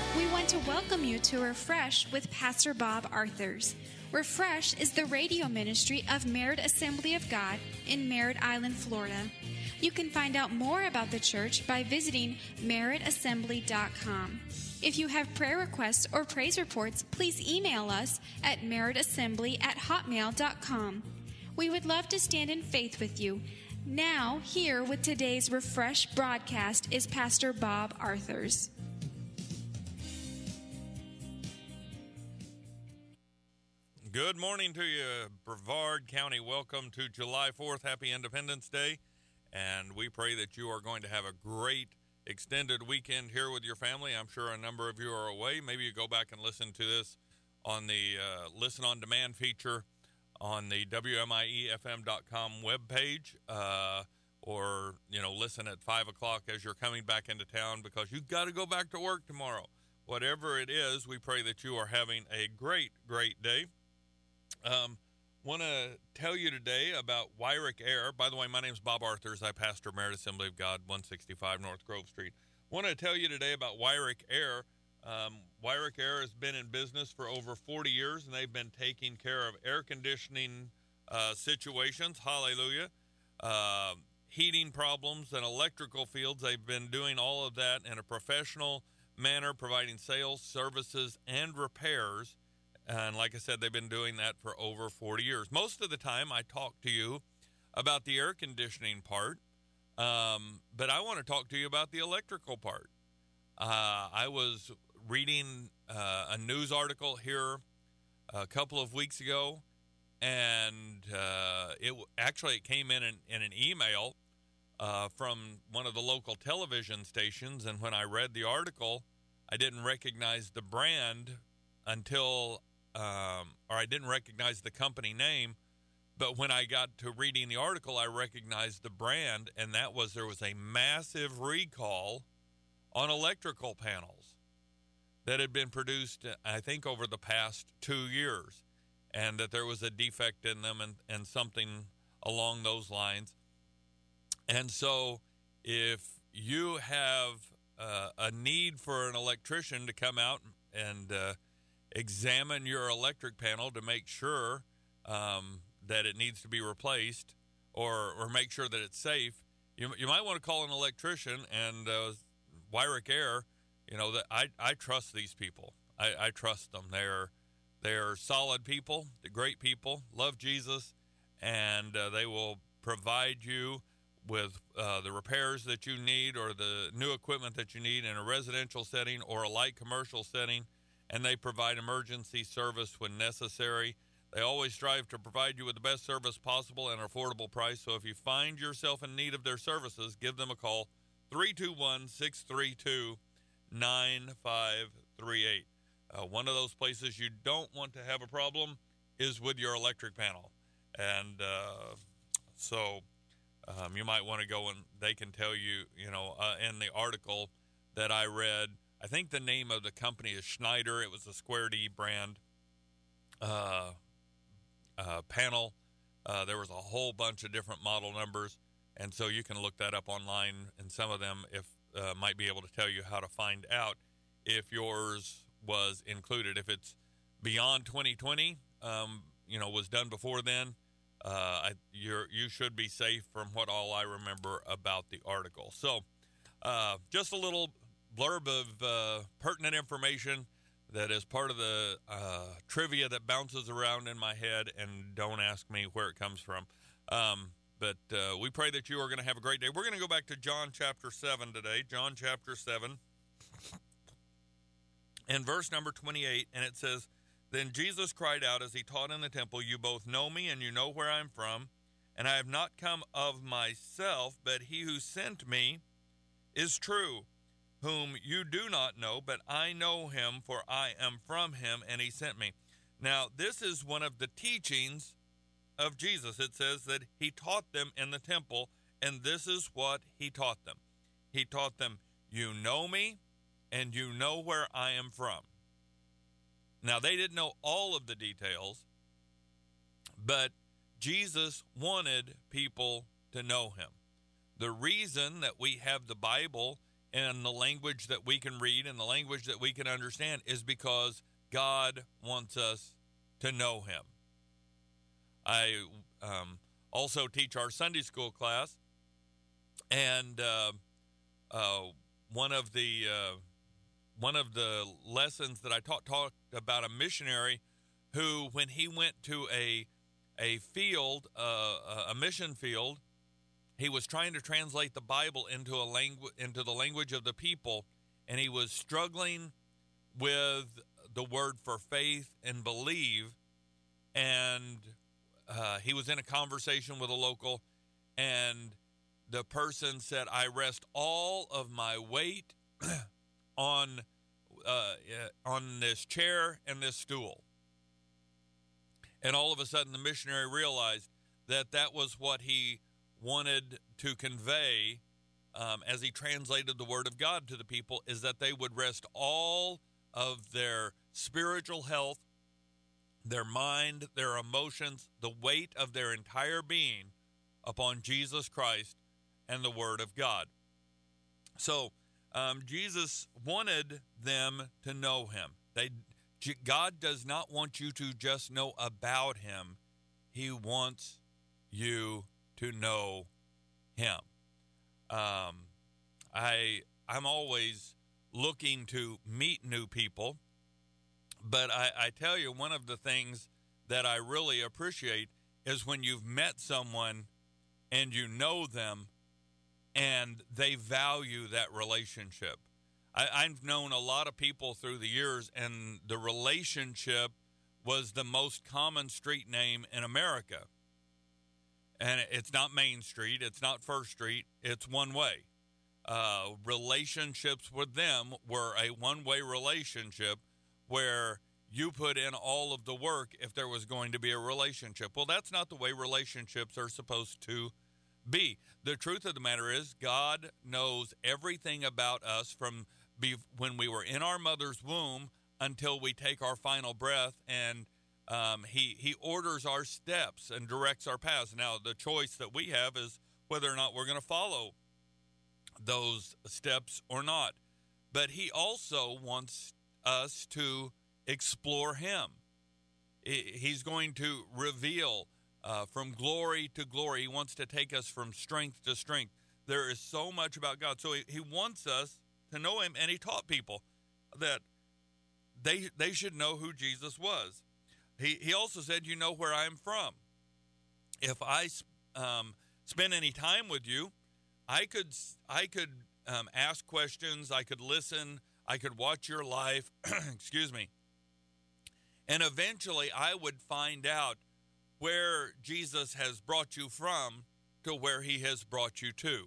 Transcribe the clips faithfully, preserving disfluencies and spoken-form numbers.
We want to welcome you to Refresh with Pastor Bob Arthurs. Refresh is the radio ministry of Merritt Assembly of God in Merritt Island, Florida. You can find out more about the church by visiting merritt assembly dot com. If you have prayer requests or praise reports, please email us at merrittassembly at hotmail dot com. We would love to stand in faith with you. Now, here with today's Refresh broadcast is Pastor Bob Arthurs. Good morning to you, Brevard County. Welcome to July fourth. Happy Independence Day. And we pray that you are going to have a great extended weekend here with your family. I'm sure a number of you are away. Maybe you go back and listen to this on the uh, Listen on Demand feature on the W M I E F M dot com webpage, uh, or, you know, listen at five o'clock as you're coming back into town because you've got to go back to work tomorrow. Whatever it is, we pray that you are having a great, great day. Um, want to tell you today about Wyrick Air. By the way, my name is Bob Arthurs. I pastor Merritt Assembly of God, one sixty-five North Grove Street. Want to tell you today about Wyrick Air. Um, Wyrick Air has been in business for over forty years, and they've been taking care of air conditioning uh, situations. Hallelujah. Uh, heating problems and electrical fields. They've been doing all of that in a professional manner, providing sales, services, and repairs. And like I said, they've been doing that for over forty years. Most of the time, I talk to you about the air conditioning part, um, but I want to talk to you about the electrical part. Uh, I was reading uh, a news article here a couple of weeks ago, and uh, it actually it came in an, in an email uh, from one of the local television stations. And when I read the article, I didn't recognize the brand until Um, or I didn't recognize the company name, but when I got to reading the article, I recognized the brand, and that was there was a massive recall on electrical panels that had been produced, I think, over the past two years, and that there was a defect in them and, and something along those lines. And so if you have uh, a need for an electrician to come out and uh, examine your electric panel to make sure um, that it needs to be replaced, or or make sure that it's safe, you you might want to call an electrician. And uh, Wyrick Air, you know, that I I trust these people. I, I trust them. They're they're solid people, they're great people, love Jesus, and uh, they will provide you with uh, the repairs that you need or the new equipment that you need in a residential setting or a light commercial setting. And they provide emergency service when necessary. They always strive to provide you with the best service possible at an affordable price. So if you find yourself in need of their services, give them a call, three two one, six three two, nine five three eight. Uh, one of those places you don't want to have a problem is with your electric panel. And uh, so um, you might want to go and they can tell you, you know, uh, in the article that I read, I think the name of the company is Schneider. It was a Square D brand uh, uh, panel. Uh, there was a whole bunch of different model numbers, and so you can look that up online, and some of them if uh, might be able to tell you how to find out if yours was included. If it's beyond twenty twenty, um, you know, was done before then, uh, I, you're, you should be safe from what all I remember about the article. So uh, just a little blurb of uh, pertinent information that is part of the uh, trivia that bounces around in my head, and don't ask me where it comes from. Um, but uh, we pray that you are going to have a great day. We're going to go back to John chapter seven today, John chapter seven, and verse number twenty-eight, and it says, "Then Jesus cried out as he taught in the temple, 'You both know me, and you know where I'm from, and I have not come of myself, but he who sent me is true, whom you do not know, but I know him, for I am from him, and he sent me.'" Now, this is one of the teachings of Jesus. It says that he taught them in the temple, and this is what he taught them. He taught them, "You know me, and you know where I am from." Now, they didn't know all of the details, but Jesus wanted people to know him. The reason that we have the Bible in the language that we can read and the language that we can understand is because God wants us to know him. I um, also teach our Sunday school class, and uh, uh, one of the uh, one of the lessons that I taught talked about a missionary who, when he went to a a field, uh, a mission field, he was trying to translate the Bible into a langu- into the language of the people, and he was struggling with the word for faith and believe, and uh, he was in a conversation with a local, and the person said, "I rest all of my weight on uh, on this chair and this stool." And all of a sudden, the missionary realized that that was what he wanted to convey um, as he translated the word of God to the people, is that they would rest all of their spiritual health, their mind, their emotions, the weight of their entire being upon Jesus Christ and the word of God. So um, Jesus wanted them to know him. They God does not want you to just know about him. He wants you to know him. Um, I, I'm always looking to meet new people, but I, I tell you, one of the things that I really appreciate is when you've met someone and you know them and they value that relationship. I, I've known a lot of people through the years, and the relationship was the most common street name in America. And it's not Main Street, it's not First Street, it's one way. Uh, relationships with them were a one-way relationship where you put in all of the work if there was going to be a relationship. Well, that's not the way relationships are supposed to be. The truth of the matter is, God knows everything about us from be, when we were in our mother's womb until we take our final breath, and um, he, he orders our steps and directs our paths. Now, the choice that we have is whether or not we're going to follow those steps or not. But he also wants us to explore him. He's going to reveal uh, from glory to glory. He wants to take us from strength to strength. There is so much about God. So he, he wants us to know him, and he taught people that they they should know who Jesus was. He he also said, "You know where I'm from. If I um, spend any time with you, I could I could um, ask questions. I could listen. I could watch your life. Excuse me. And eventually, I would find out where Jesus has brought you from to where he has brought you to."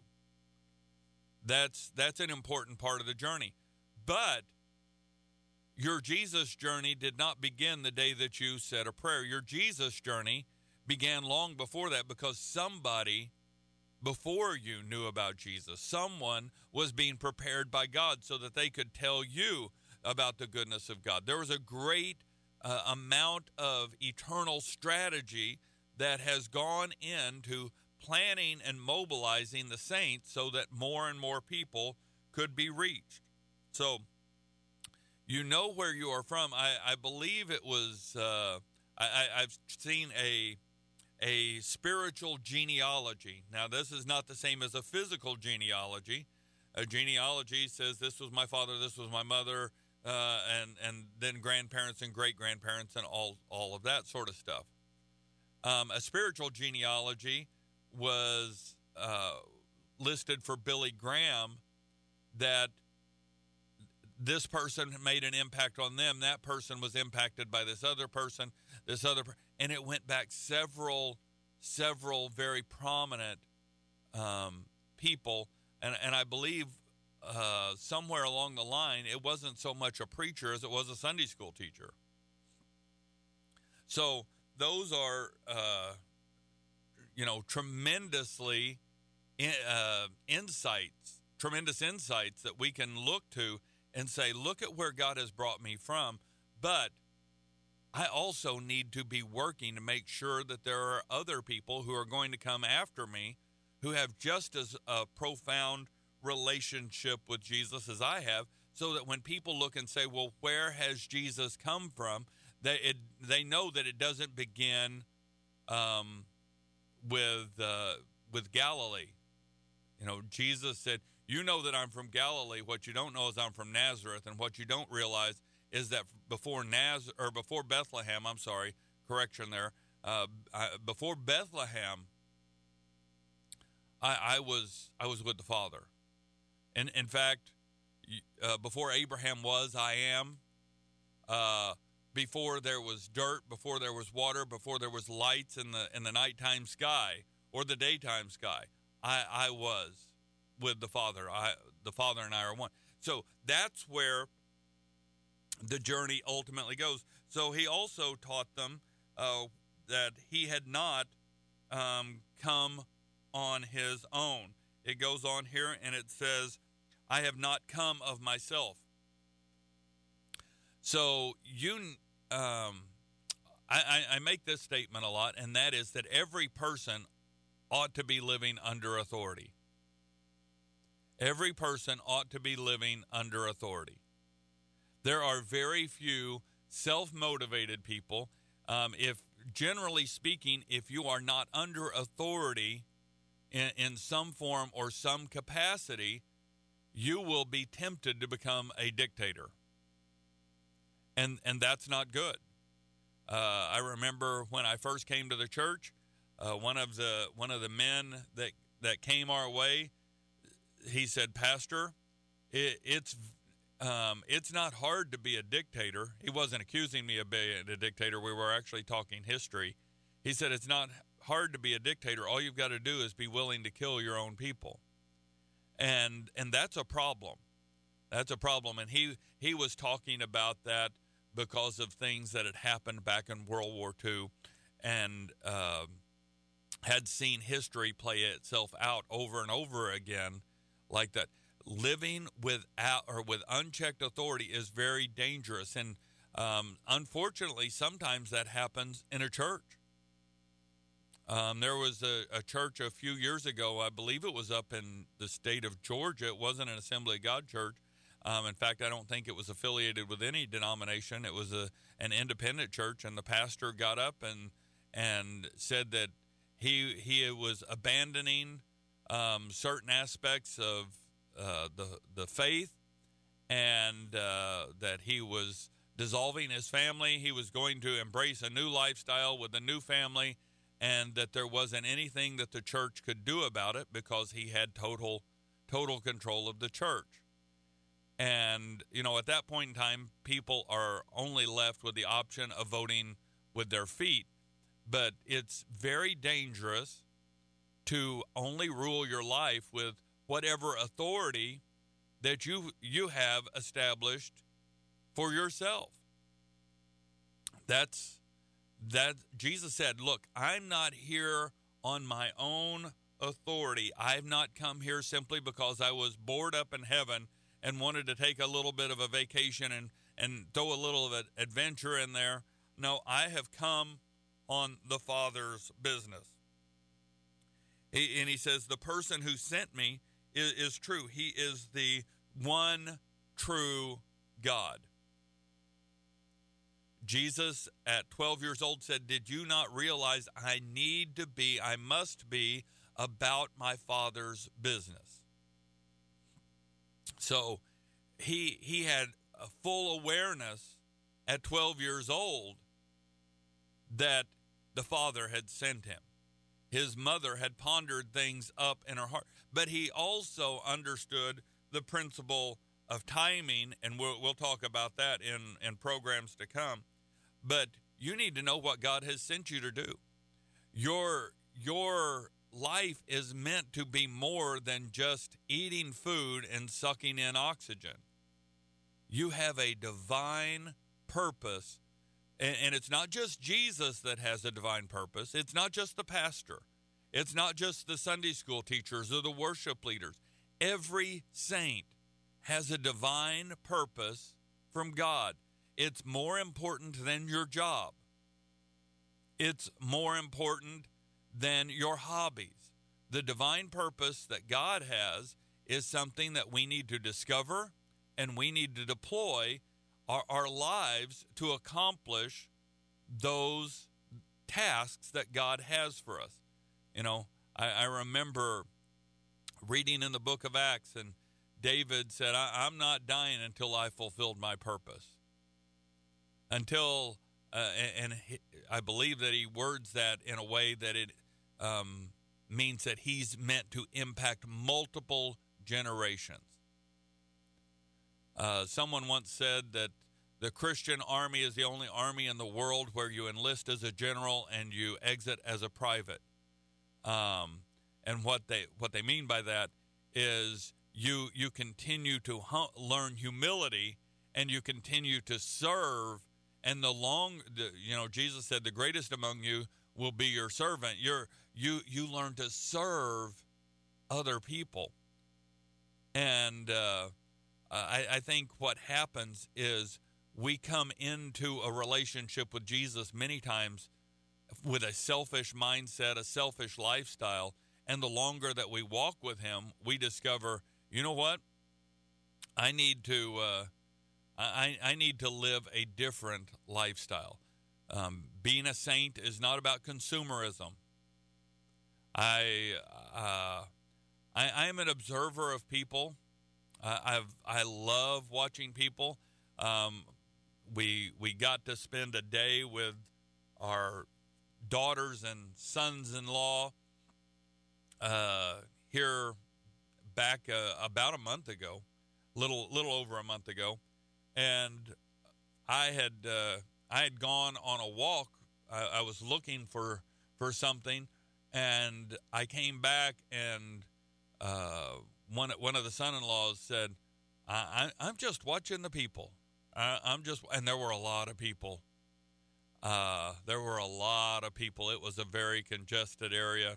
That's that's an important part of the journey. But your Jesus journey did not begin the day that you said a prayer. Your Jesus journey began long before that, because somebody before you knew about Jesus. Someone was being prepared by God so that they could tell you about the goodness of God. There was a great uh, amount of eternal strategy that has gone into planning and mobilizing the saints so that more and more people could be reached. So you know where you are from. I, I believe it was, uh, I, I've seen a, a spiritual genealogy. Now, this is not the same as a physical genealogy. A genealogy says this was my father, this was my mother, uh, and, and then grandparents and great-grandparents and all, all of that sort of stuff. Um, a spiritual genealogy was uh, listed for Billy Graham, that this person made an impact on them. That person was impacted by this other person, this other, and it went back several, several very prominent um, people. And, and I believe uh, somewhere along the line, it wasn't so much a preacher as it was a Sunday school teacher. So those are, uh, you know, tremendously in, uh, insights, tremendous insights that we can look to and say, look at where God has brought me from. But I also need to be working to make sure that there are other people who are going to come after me who have just as a profound relationship with Jesus as I have, so that when people look and say, well, where has Jesus come from? They, it, they know that it doesn't begin um, with, uh, with Galilee. You know, Jesus said, you know that I'm from Galilee. What you don't know is I'm from Nazareth. And what you don't realize is that before Naz or before Bethlehem, I'm sorry, correction there, uh, I, before Bethlehem, I, I was I was with the Father. And in fact, uh, before Abraham was, I am. Uh, before there was dirt, before there was water, before there was lights in the in the nighttime sky or the daytime sky, I, I was with the Father. I the Father and I are one. So that's where the journey ultimately goes. So he also taught them uh, that he had not um, come on his own. It goes on here and it says, I have not come of myself. So you, um, I, I make this statement a lot, and that is that every person ought to be living under authority. Every person ought to be living under authority. There are very few self-motivated people. Um, if generally speaking, if you are not under authority in, in some form or some capacity, you will be tempted to become a dictator. And and that's not good. Uh, I remember when I first came to the church, uh, one of the one of the men that that came our way, he said, Pastor, it, it's um, it's not hard to be a dictator. He wasn't accusing me of being a dictator. We were actually talking history. He said, it's not hard to be a dictator. All you've got to do is be willing to kill your own people. And and that's a problem. That's a problem. And he, he was talking about that because of things that had happened back in World War Two and uh, had seen history play itself out over and over again like that. Living without or with unchecked authority is very dangerous. And um, unfortunately, sometimes that happens in a church. Um, there was a, a church a few years ago, I believe it was up in the state of Georgia. It wasn't an Assembly of God church. Um, in fact, I don't think it was affiliated with any denomination. It was a, an independent church, and the pastor got up and and said that he he was abandoning um, certain aspects of uh, the the faith, and uh, that he was dissolving his family. He was going to embrace a new lifestyle with a new family, and that there wasn't anything that the church could do about it because he had total total control of the church. And, you know, at that point in time, people are only left with the option of voting with their feet. But it's very dangerous to only rule your life with whatever authority that you you have established for yourself. That's that Jesus said, look, I'm not here on my own authority. I've not come here simply because I was bored up in heaven and wanted to take a little bit of a vacation and, and throw a little of an adventure in there. No, I have come on the Father's business. He, and he says, the person who sent me is, is true. He is the one true God. Jesus at twelve years old said, did you not realize I need to be, I must be about my Father's business? So he he had a full awareness at twelve years old that the Father had sent him. His mother had pondered things up in her heart. But he also understood the principle of timing, and we'll, we'll talk about that in, in programs to come. But you need to know what God has sent you to do. Your your life is meant to be more than just eating food and sucking in oxygen. You have a divine purpose, and, and it's not just Jesus that has a divine purpose. It's not just the pastor. It's not just the Sunday school teachers or the worship leaders. Every saint has a divine purpose from God. It's more important than your job. It's more important than your hobbies. The divine purpose that God has is something that we need to discover, and we need to deploy our, our lives to accomplish those tasks that God has for us. You know, I, I remember reading in the book of Acts, and David said, I, I'm not dying until I fulfilled my purpose. Until, uh, and, and he, I believe that he words that in a way that it um, means that he's meant to impact multiple generations. Uh, someone once said that the Christian army is the only army in the world where you enlist as a general and you exit as a private. Um, and what they what they mean by that is you you continue to hum, learn humility, and you continue to serve. And the long, the, you know, Jesus said, "The greatest among you will be your servant." You're you you learn to serve other people, and uh, I, I think what happens is we come into a relationship with Jesus many times with a selfish mindset, a selfish lifestyle. And the longer that we walk with him, we discover, you know what? I need to, uh, I, I need to live a different lifestyle. Um, being a saint is not about consumerism. I, uh, I, I am an observer of people. Uh, I've, I love watching people. Um, we, we got to spend a day with our daughters and sons-in-law uh, here back uh, about a month ago, little little over a month ago, and I had uh, I had gone on a walk. I, I was looking for for something, and I came back, and uh, one one of the son-in-laws said, I, I, "I'm just watching the people. I, I'm just," and there were a lot of people. Uh, there were a lot of people. It was a very congested area,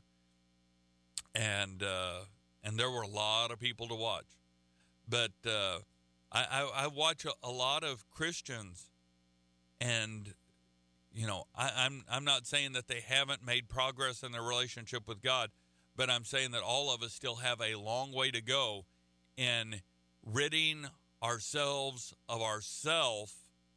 and uh, and there were a lot of people to watch. But uh, I, I, I watch a, a lot of Christians, and you know, I, I'm I'm not saying that they haven't made progress in their relationship with God, but I'm saying that all of us still have a long way to go in ridding ourselves of ourself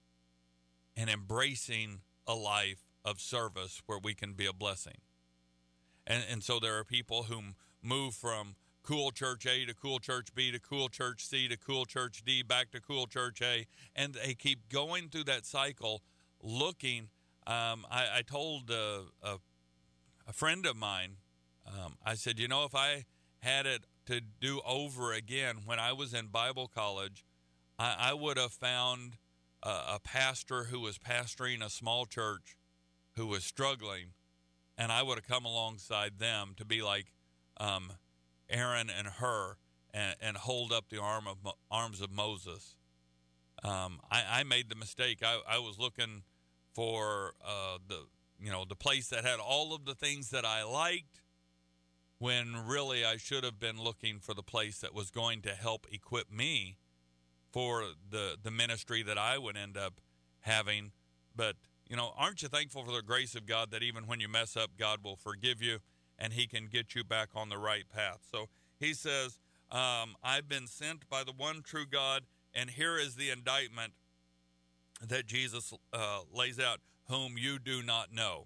and embracing a life of service where we can be a blessing. And and so there are people who move from cool church A to cool church B to cool church C to cool church D back to cool church A, and they keep going through that cycle looking. Um, I, I told uh, a, a friend of mine, um, I said, you know, if I had it to do over again when I was in Bible college, I, I would have found a, a pastor who was pastoring a small church who was struggling, and I would have come alongside them to be like um, Aaron and Hur and, and hold up the arm of arms of Moses. Um, I, I made the mistake. I, I was looking for uh, the you know the place that had all of the things that I liked, when really I should have been looking for the place that was going to help equip me for the the ministry that I would end up having. But you know, aren't you thankful for the grace of God that even when you mess up, God will forgive you and he can get you back on the right path? So he says, um, I've been sent by the one true God, and here is the indictment that Jesus uh, lays out, whom you do not know.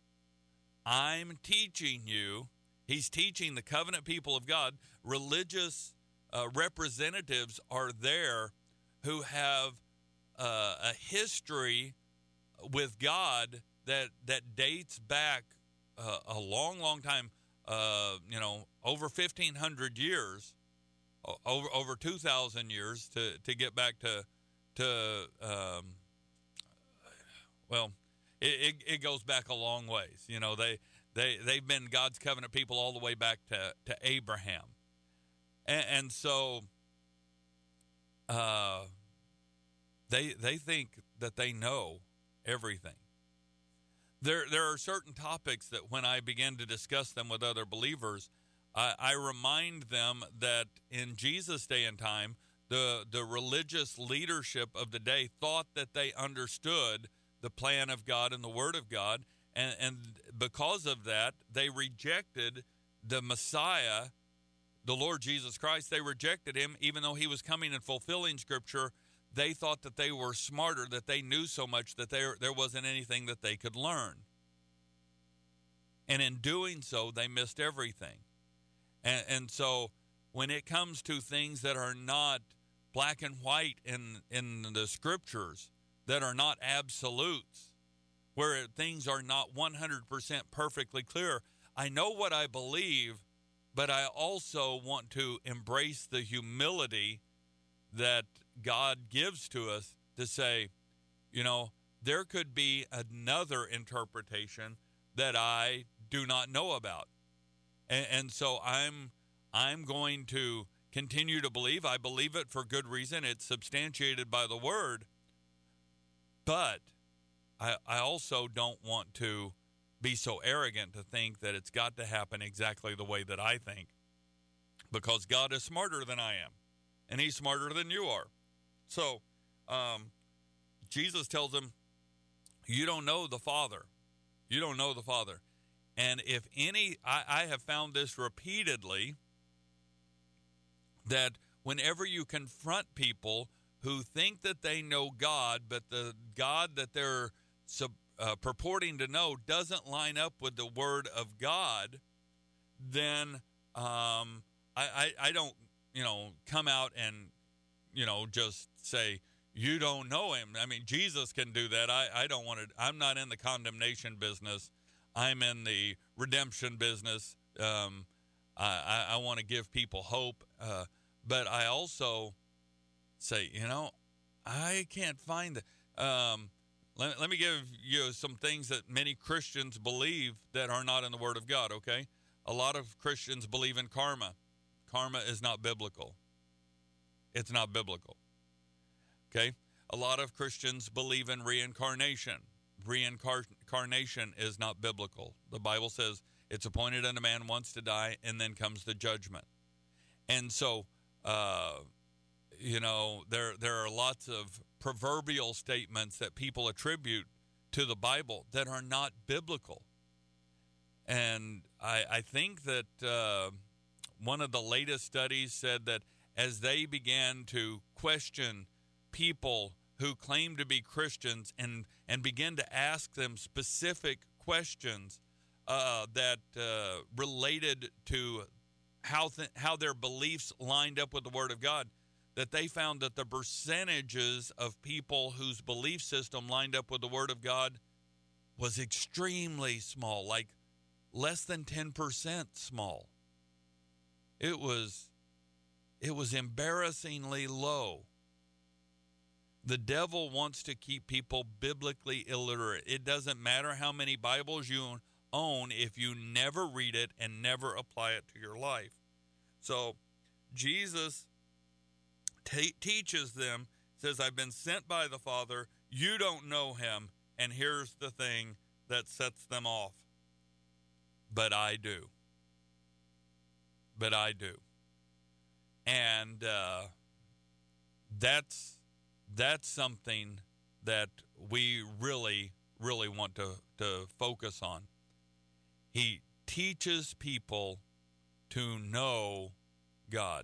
I'm teaching you. He's teaching the covenant people of God. Religious uh, representatives are there who have uh, a history with God that that dates back uh, a long, long time. Uh, you know, over fifteen hundred years, over over two thousand years to to get back to to um, well, it, it it goes back a long ways. You know, they they they've been God's covenant people all the way back to to Abraham, and, and so uh, they they think that they know everything. There there are certain topics that when I begin to discuss them with other believers, I, I remind them that in Jesus' day and time, the the religious leadership of the day thought that they understood the plan of God and the Word of God, and, and because of that, they rejected the Messiah, the Lord Jesus Christ. They rejected him, even though he was coming and fulfilling Scripture. They thought that they were smarter, that they knew so much that there, there wasn't anything that they could learn. And in doing so, they missed everything. And, and so when it comes to things that are not black and white in, in the Scriptures, that are not absolutes, where things are not one hundred percent perfectly clear, I know what I believe, but I also want to embrace the humility that God gives to us to say, you know, there could be another interpretation that I do not know about. And, and so I'm I'm going to continue to believe. I believe it for good reason. It's substantiated by the Word. But I, I also don't want to be so arrogant to think that it's got to happen exactly the way that I think, because God is smarter than I am, and he's smarter than you are. So um, Jesus tells him, you don't know the Father. You don't know the Father. And if any, I, I have found this repeatedly, that whenever you confront people who think that they know God, but the God that they're sub, uh, purporting to know doesn't line up with the Word of God, then um, I, I, I don't, you know, come out and, you know, just say, you don't know him. I mean, Jesus can do that. I, I don't want to, I'm not in the condemnation business. I'm in the redemption business. Um, I, I, I want to give people hope. Uh, but I also say, you know, I can't find it. Um, let, let me give you some things that many Christians believe that are not in the Word of God, okay? A lot of Christians believe in karma. Karma is not biblical. It's not biblical, okay? A lot of Christians believe in reincarnation. Reincarnation is not biblical. The Bible says it's appointed unto man once to die, and then comes the judgment. And so, uh, you know, there there are lots of proverbial statements that people attribute to the Bible that are not biblical. And I, I think that uh, one of the latest studies said that as they began to question people who claim to be Christians and, and begin to ask them specific questions uh, that uh, related to how th- how their beliefs lined up with the Word of God, that they found that the percentages of people whose belief system lined up with the Word of God was extremely small, like less than ten percent small. It was, it was embarrassingly low. The devil wants to keep people biblically illiterate. It doesn't matter how many Bibles you own if you never read it and never apply it to your life. So Jesus t- teaches them, says, I've been sent by the Father. You don't know him. And here's the thing that sets them off. But I do. But I do. And uh, that's that's something that we really, really want to, to focus on. He teaches people to know God.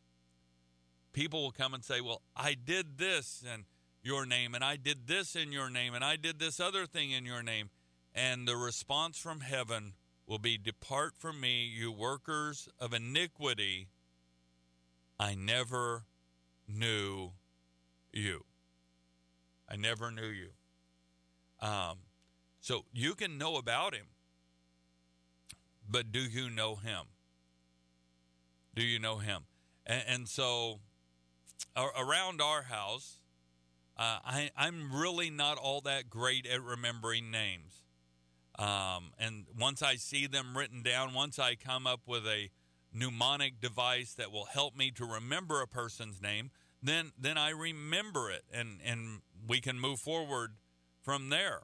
People will come and say, well, I did this in your name, and I did this in your name, and I did this other thing in your name. And the response from heaven will be, depart from me, you workers of iniquity. I never knew you. I never knew you. Um, so you can know about him, but do you know him? Do you know him? And, and so uh, around our house, uh, I, I'm really not all that great at remembering names. Um, and once I see them written down, once I come up with a mnemonic device that will help me to remember a person's name, then then I remember it, and, and we can move forward from there.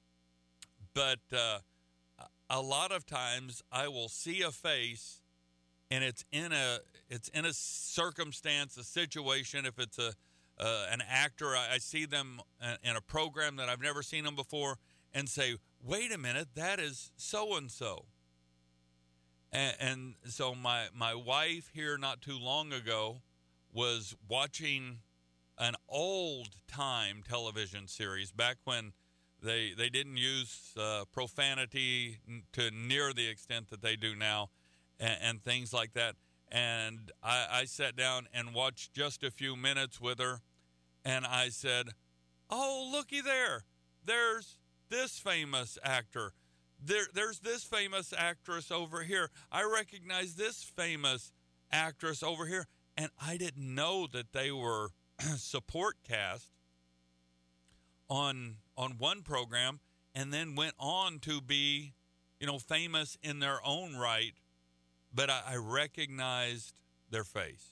But uh, a lot of times I will see a face, and it's in a it's in a circumstance, a situation. If it's a uh, an actor, I, I see them in a program that I've never seen them before, and say, "Wait a minute, that is so and so." And, and so my, my wife here not too long ago was watching an old time television series back when they they didn't use uh, profanity to near the extent that they do now, and, and things like that. And I, I sat down and watched just a few minutes with her, and I said, "Oh, looky there! There's this famous actor. There, there's this famous actress over here. I recognize this famous actress over here." And I didn't know that they were support cast on on one program and then went on to be, you know, famous in their own right. But I, I recognized their face.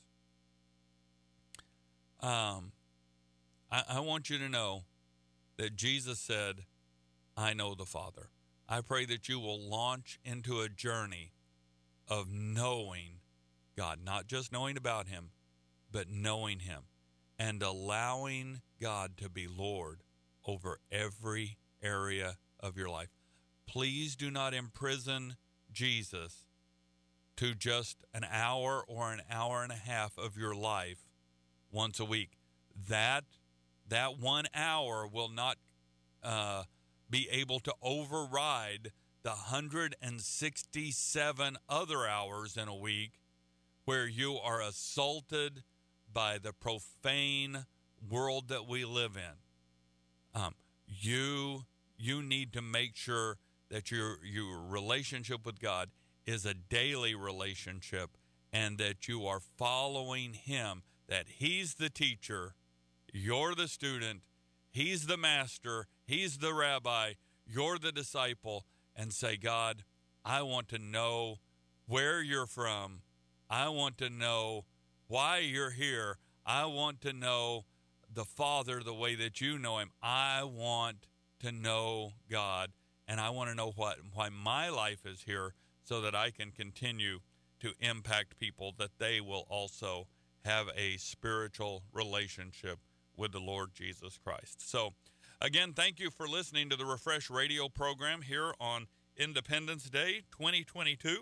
Um, I, I want you to know that Jesus said, "I know the Father." I pray that you will launch into a journey of knowing God, not just knowing about him, but knowing him and allowing God to be Lord over every area of your life. Please do not imprison Jesus to just an hour or an hour and a half of your life once a week. That that one hour will not uh, be able to override the one hundred sixty-seven other hours in a week where you are assaulted by the profane world that we live in. Um, you you need to make sure that your your relationship with God is a daily relationship and that you are following him, that he's the teacher, you're the student, he's the master, he's the rabbi, you're the disciple, and say, "God, I want to know where you're from. I want to know why you're here. I want to know the Father the way that you know him. I want to know God, and I want to know what why my life is here so that I can continue to impact people, that they will also have a spiritual relationship with the Lord Jesus Christ." So, again, thank you for listening to the Refresh Radio program here on Independence Day twenty twenty-two.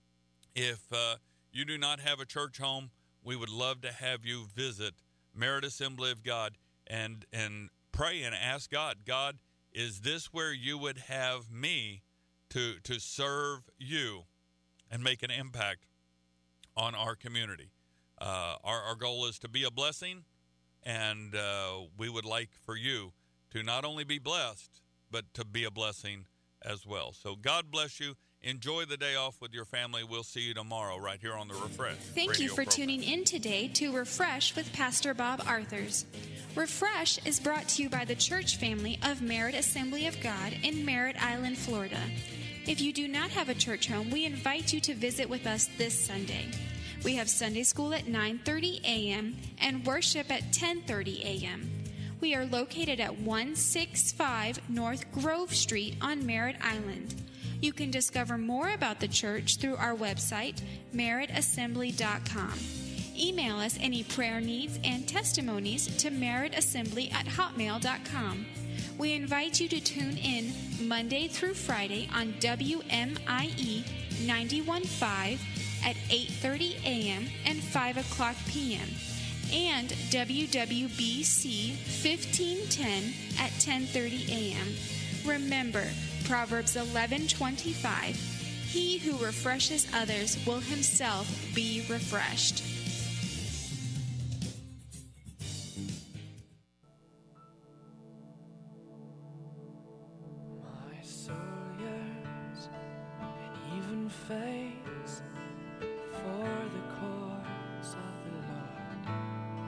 If uh, you do not have a church home, we would love to have you visit Merit Assembly of God and and pray and ask God, "God, is this where you would have me to to serve you and make an impact on our community?" Uh, our, our goal is to be a blessing, and uh, we would like for you to not only be blessed, but to be a blessing as well. So God bless you. Enjoy the day off with your family. We'll see you tomorrow right here on the Refresh Thank Radio you for program. tuning in today to Refresh with Pastor Bob Arthurs. Refresh is brought to you by the church family of Merit Assembly of God in Merritt Island, Florida. If you do not have a church home, we invite you to visit with us this Sunday. We have Sunday school at nine thirty a.m. and worship at ten thirty a.m. We are located at one sixty-five North Grove Street on Merritt Island. You can discover more about the church through our website, merit assembly dot com. Email us any prayer needs and testimonies to merit assembly at hotmail dot com. We invite you to tune in Monday through Friday on W M I E ninety-one point five at eight thirty a.m. and five o'clock p.m. and W W B C fifteen ten at ten thirty a.m. Remember, Proverbs eleven twenty-five, "He who refreshes others will himself be refreshed." My soul yearns and even faints for the courts of the Lord.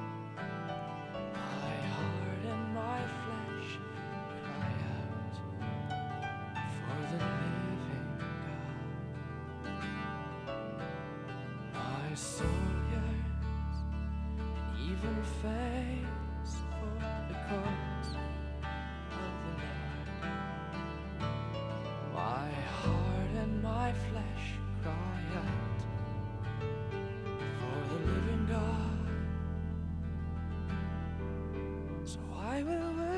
My heart and my flesh cry out for the living God. My soul yearns and even faints for the courts of the Lord. My heart and my flesh cry out for the living God. So I will